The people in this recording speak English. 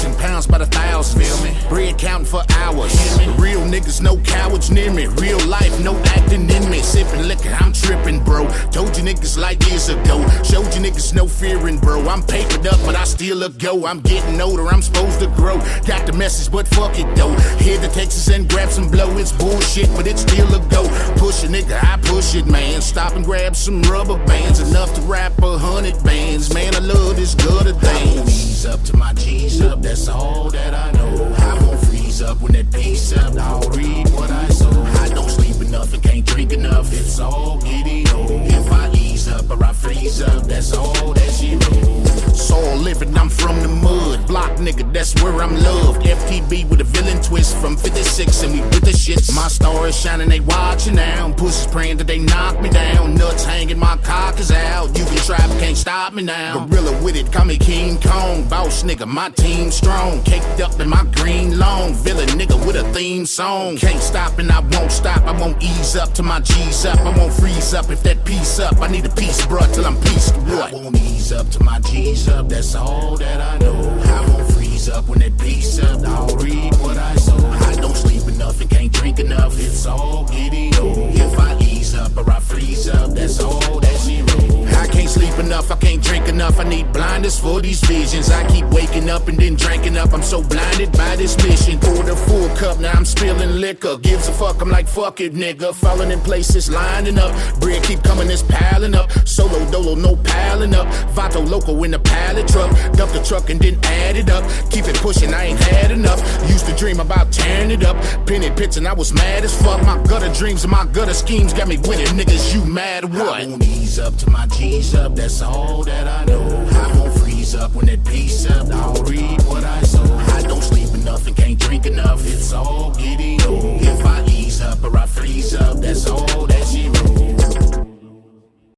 1,000 pounds by the thousands. Feel me? Bread counting for hours. Real niggas, no cowards near me. Real life, no acting in me. Sipping liquor, I'm tripping, bro. Told you niggas like years ago. Showed you niggas no fearing, bro. I'm papered up, but I still a go. I'm getting older, I'm supposed to grow. Got the message, but fuck it though. Head to Texas and grab some blow. It's bullshit, but it's still a go. Push a nigga, I push it, man. Stop and grab some rubber bands. Enough to wrap 100 bands. Man, I love this gutter thing. I won't ease up to my G's up, that's all that I know. I won't freeze up when that piece up. I'll read what I sow. I don't sleep enough and can't drink enough. It's all giddy, oh. If I ease up or I freeze up, that's all that she wrote. Soul living, I'm from the mud. Block nigga, that's where I'm loved. FTB with a villain twist from 56 and we with the shits. My star is shining, they watching now. Pussies praying that they knock me down. Nuts hanging, my cock is out. You can try but can't stop me now. Gorilla with it, call me King Kong. Boss nigga, my team strong. Caked up in my green lawn. Villain nigga with a theme song. Can't stop and I won't stop. I won't ease up till my G's up. I won't freeze up if that piece up. I need a piece, bruh, till I'm pieced. What? I won't ease up till my G's up. That's all that I know. I won't freeze up when that piece up. I'll read what I sow. I don't sleep enough and can't drink enough. It's all giddy, oh. If I ease up or I freeze up, that's all that she wrote. I can't sleep enough, I can't drink enough. I need blinders for these visions. I keep waking up and then drinking up. I'm so blinded by this mission. Poured a full cup, now I'm spilling liquor. Gives a fuck, I'm like, fuck it, nigga. Falling in places, lining up. Bread keep coming, it's piling up. Solo dolo, no piling up. Vato loco in the pallet truck. Dump the truck and then add it up. Keep it pushing, I ain't had enough. Used to dream about tearing it up. Penny pits and I was mad as fuck. My gutter dreams and my gutter schemes got me winning. Niggas, you mad or what? I won't ease up to my G's up. That's all that I know. I won't freeze up when that piece up.